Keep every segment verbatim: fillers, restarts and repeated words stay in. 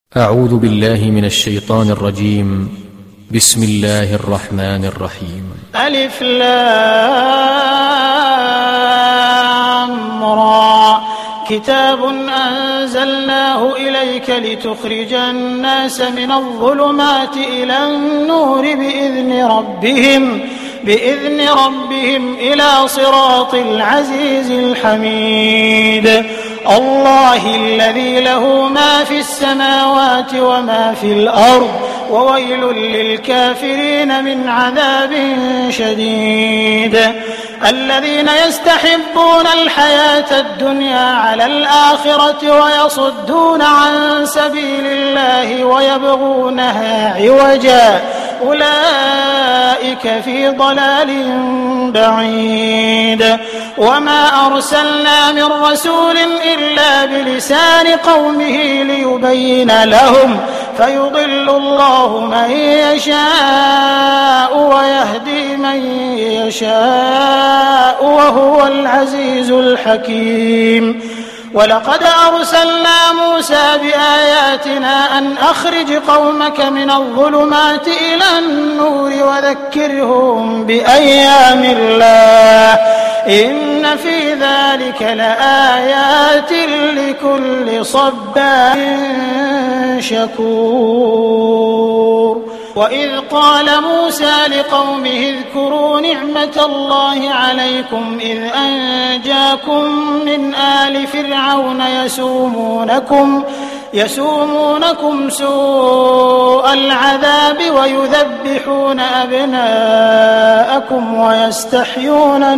أعوذ بالله من الشيطان الرجيم. بسم الله الرحمن الرحيم. ألف لام را كتاب أنزلناه إليك لتخرج الناس من الظلمات إلى النور بإذن ربهم بإذن ربهم إلى صراط العزيز الحميد. الله الذي له ما في السماوات وما في الأرض وويل للكافرين من عذاب شديد. الذين يستحبون الحياة الدنيا على الآخرة ويصدون عن سبيل الله ويبغونها عوجا أولئك في ضلال بعيد. وما أرسلنا من رسول إلا بلسان قومه ليبين لهم فيضل الله من يشاء ويهدي من يشاء وهو العزيز الحكيم. ولقد أرسلنا موسى بآياتنا أن أخرج قومك من الظلمات إلى النور وذكرهم بأيام الله إن في ذلك لآيات لكل صبار شكور. وإذ قال موسى لقومه اذكروا نعمة الله عليكم إذ أنجاكم من آل فرعون يسومونكم يسومونكم سوء العذاب ويذبحون أبناءكم ويستحيون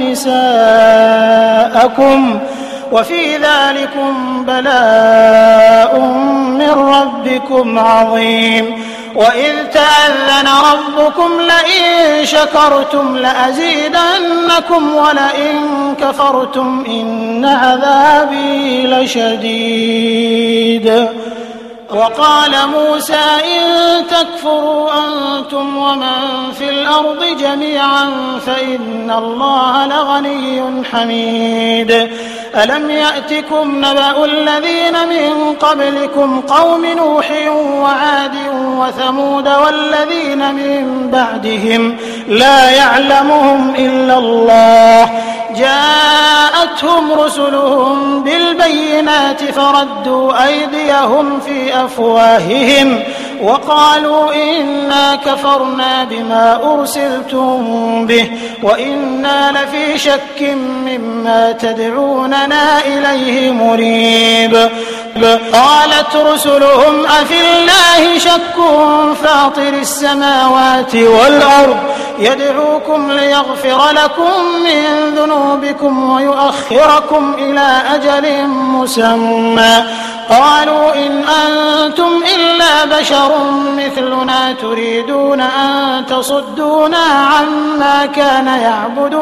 نساءكم وفي ذلكم بلاء من ربكم عظيم. وإذ تأذن ربكم لئن شكرتم لأزيدنكم ولئن كفرتم إن عذابي لشديد. وقال موسى إن تكفروا أنتم ومن في الأرض جميعا فإن الله لغني حميد. ألم يأتكم نبأ الذين من قبلكم قوم نوح وعاد وثمود والذين من بعدهم لا يعلمهم إلا الله جاءتهم رسلهم بالبينات فردوا أيديهم في أفواههم وقالوا إنا كفرنا بما أرسلتم به وإنا لفي شك مما تدعوننا إليه مريب. قالت رسلهم أفي الله شك فاطر السماوات والأرض يدعوكم ليغفر لكم من ذنوبكم ويؤخركم إلى أجل مسمى قالوا إن أنتم إلا بشر مثلنا تريدون أن تصدونا عما كان يعبد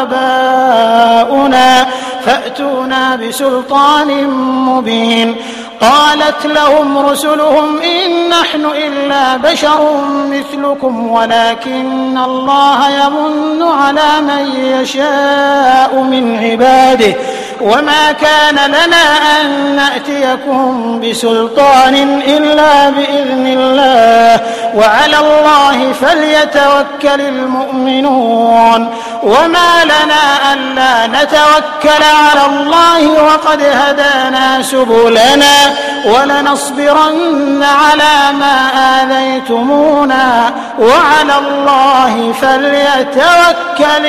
آباؤنا فأتونا بسلطان مبين. قالت لهم رسلهم إن نحن إلا بشر مثلكم ولكن الله يمن على من يشاء من عباده وما كان لنا أن نأتيكم بسلطان إلا بإذن الله وعلى الله فليتوكل المؤمنون. وما لنا ألا نتوكل على الله وقد هدانا سبلنا ولنصبرن على ما آذيتمونا وعلى الله فليتوكل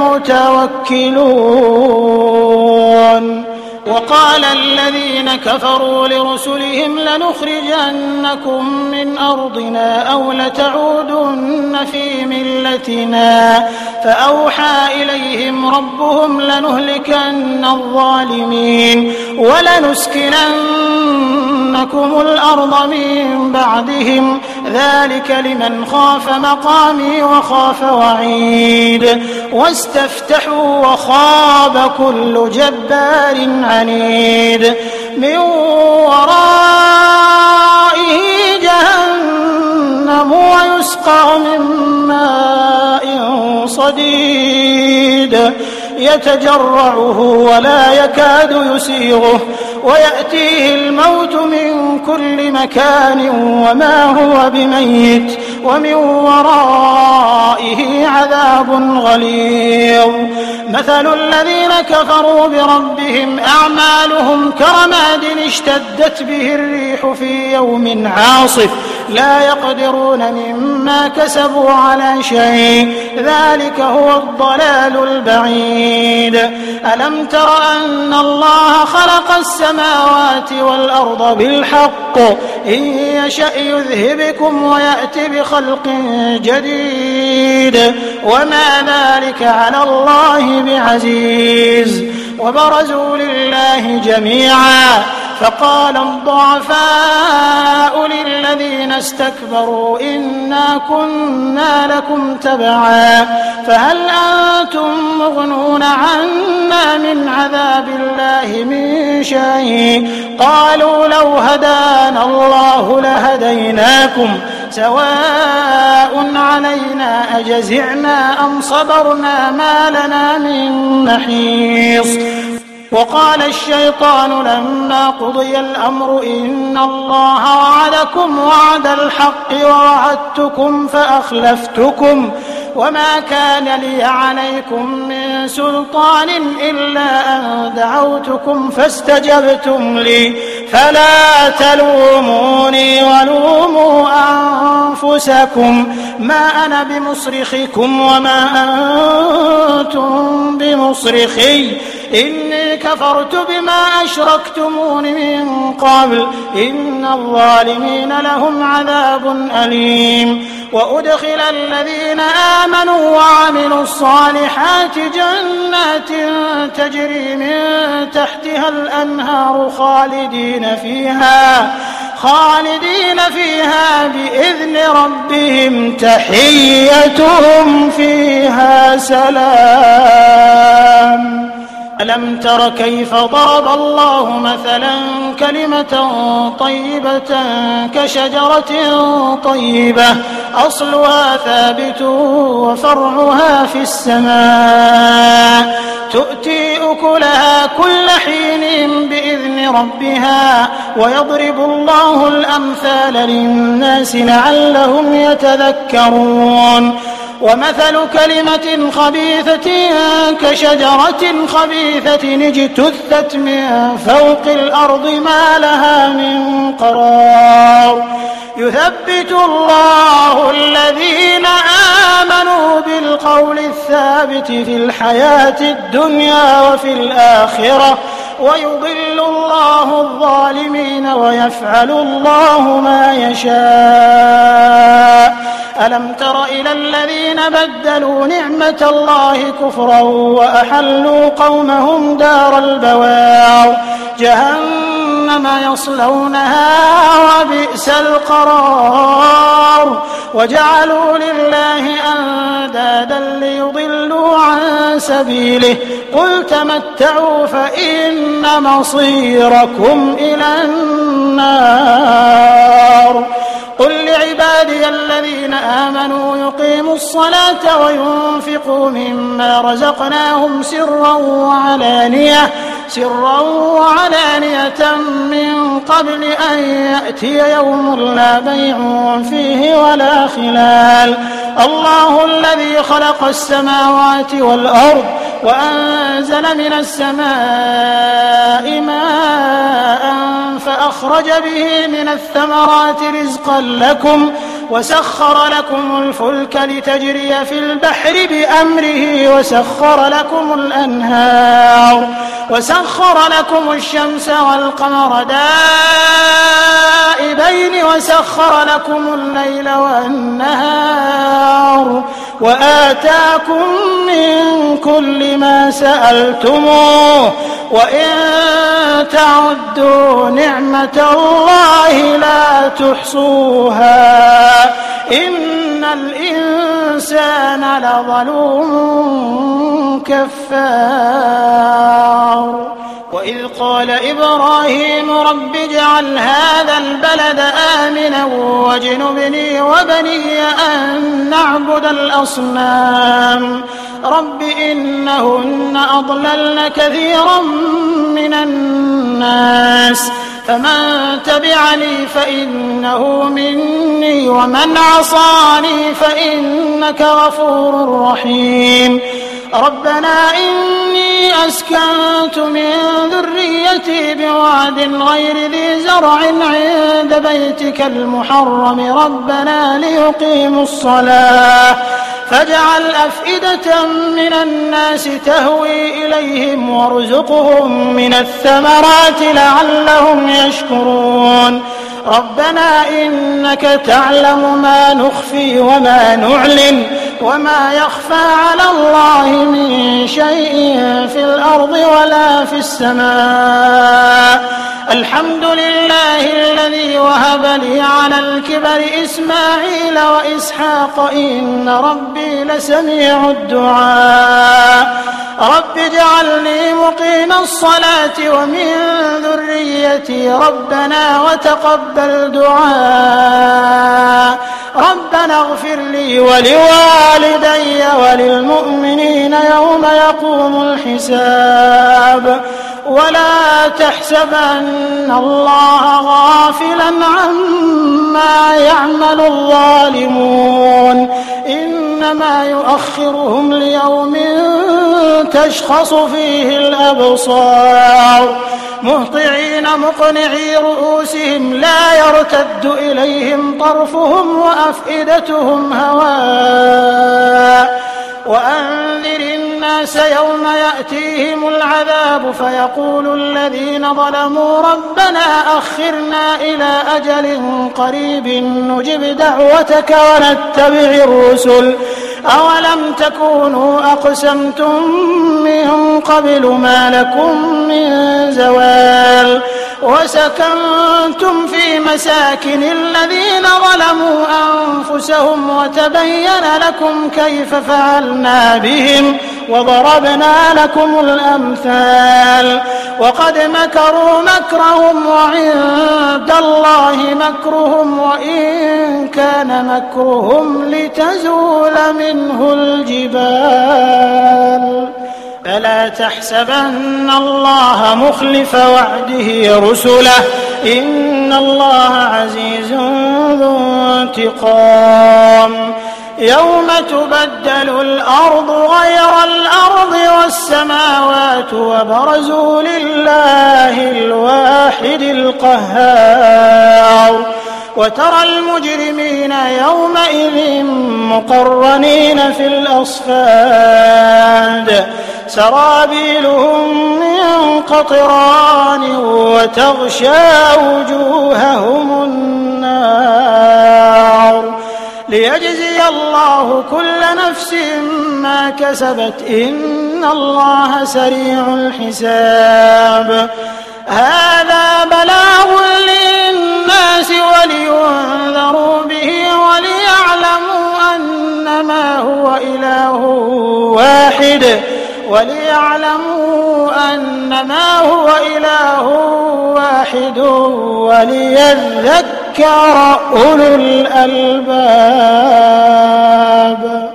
المتوكلون. وقال الذين كفروا لرسلهم لنخرجنكم من أرضنا أو لتعودن في ملتنا فأوحى إليهم ربهم لنهلكن الظالمين ولنسكننكم الأرض من بعدهم ذلك لمن خاف مقامي وخاف وعيد. واستفتحوا وخاب كل جبار عنيد من ورائه جهنم ويسقى من ماء صديد يتجرعه ولا يكاد يسيغه ويأتيه الموت من كل مكان وما هو بميت ومن ورائه عذاب غليظ. مثل الذين كفروا بربهم أعمالهم كرماد اشتدت به الريح في يوم عاصف لا يقدرون مما كسبوا على شيء ذلك هو الضلال البعيد. ألم تر أن الله خلق السماوات والأرض بالحق إن يشأ يذهبكم ويأتي بخلق جديد وما ذلك على الله بعزيز. وبرزوا لله جميعا فقال الضعفاء للذين استكبروا إنا كنا لكم تبعا فهل أنتم مغنون عنا من عذاب الله من شيء قالوا لو هدانا الله لهديناكم سواء علينا أجزعنا أم صبرنا ما لنا من محيص. وقال الشيطان لما قضي الأمر إن الله وعدكم وعد الحق ووعدتكم فأخلفتكم وما كان لي عليكم من سلطان إلا أن دعوتكم فاستجبتم لي فلا تلوموني ولوموا أنفسكم ما أنا بمصرخكم وما أنتم بمصرخي إني كفرت بما أشركتمون من قبل إن الظالمين لهم عذاب أليم. وأدخل الذين آمنوا وعملوا الصالحات جنات تجري من تحتها الأنهار خالدين فيها خالدين فيها بإذن ربهم تحيتهم فيها سلام. ألم تر كيف ضرب الله مثلا كلمة طيبة كشجرة طيبة أصلها ثابت وفرعها في السماء تؤتي أكلها كل حين بإذن ربها ويضرب الله الأمثال للناس لعلهم يتذكرون. ومثل كلمة خبيثة كشجرة خبيثة اجتثت من فوق الأرض ما لها من قرار يثبت الله الذين آمنوا بالقول الثابت في الحياة الدنيا وفي الآخرة ويضل الله الظالمين ويفعل الله ما يشاء. ألم تر إلى الذين بدلوا نعمة الله كفرا وأحلوا قومهم دار البوار جهنم يصلونها وبئس القرار وجعلوا لله أندادا ليضلوا عن سبيله قل تمتعوا فإن مصيركم إلى النار. قل لعبادي الذين آمنوا يقيموا الصلاة وينفقوا مما رزقناهم سرا وعلانية سرا وعلانية من قبل أن يأتي يوم لا بيع فيه ولا خلال. الله الذي خلق السماوات والأرض وأنزل من السماء ماء فأخرج به من الثمرات رزقا لكم وسخر لكم الفلك لتجري في البحر بأمره وسخر لكم الأنهار وسخر لكم الشمس والقمر دائبين وسخر لكم الليل والنهار وآتاكم من كل ما سألتموه وإن تعدوا نعمة الله لا تحصوها إن الإنسان لظلوم كفار. وإذ قال إبراهيم رب اجعل هذا البلد آمنا واجنبني وبني أن نعبد الأصنام رب إنهن أضللن كثيرا من الناس فمن تبعني فإنه مني ومن عصاني فإنك غفور رحيم ربنا إني أسكنت من ذريتي بواد غير ذي زرع عند بيتك المحرم ربنا ليقيموا الصلاة فاجعل أفئدة من الناس تهوي إليهم وارزقهم من الثمرات لعلهم يشكرون ربنا إنك تعلم ما نخفي وما نعلن وما يخفى على الله من شيء في الأرض ولا في السماء الحمد لله الذي وهب لي على الكبر إسماعيل وإسحاق إن ربي لسميع الدعاء رب اجعلني مقيم الصلاة ومن ذريتي ربنا وتقبل دعاء ربنا اغفر لي ولوالدي وللمؤمنين يوم يقوم الحساب ولا تحسبن الله غافلا عما يعمل الظالمون إنما يؤخرهم ليوم تشخص فيه الأبصار مهطعين مقنعي رؤوسهم لا يرتد إليهم طرفهم وأفئدتهم هواء وأنذر الناس يوم يأتيهم العذاب فيقول الذين ظلموا ربنا أخرنا إلى أجل قريب نجب دعوتك ونتبع الرسل أولم تكونوا أقسمتم من قبل ما لكم من زوال وسكنتم في مساكن الذين ظلموا أنفسهم وتبين لكم كيف فعلنا بهم وضربنا لكم الأمثال وقد مكروا مكرهم وعند الله مكرهم وإن كان مكرهم لتزول منه الجبال فلا تحسبن الله مخلف وعده رسله إن الله عزيز ذو انتقام يوم تبدل الأرض غير الأرض والسماوات وبرزوا لله الواحد القهار وترى المجرمين يومئذ مقرنين في الأصفاد سرابيلهم من قطران وتغشى وجوههم النار ليجزي الله كل نفس ما كسبت إن الله سريع الحساب هذا بلاغ للناس ولينذروا به وليعلموا أنما هو إله واحد وليعلموا أنما هو إله واحد وليذكر أولو الألباب.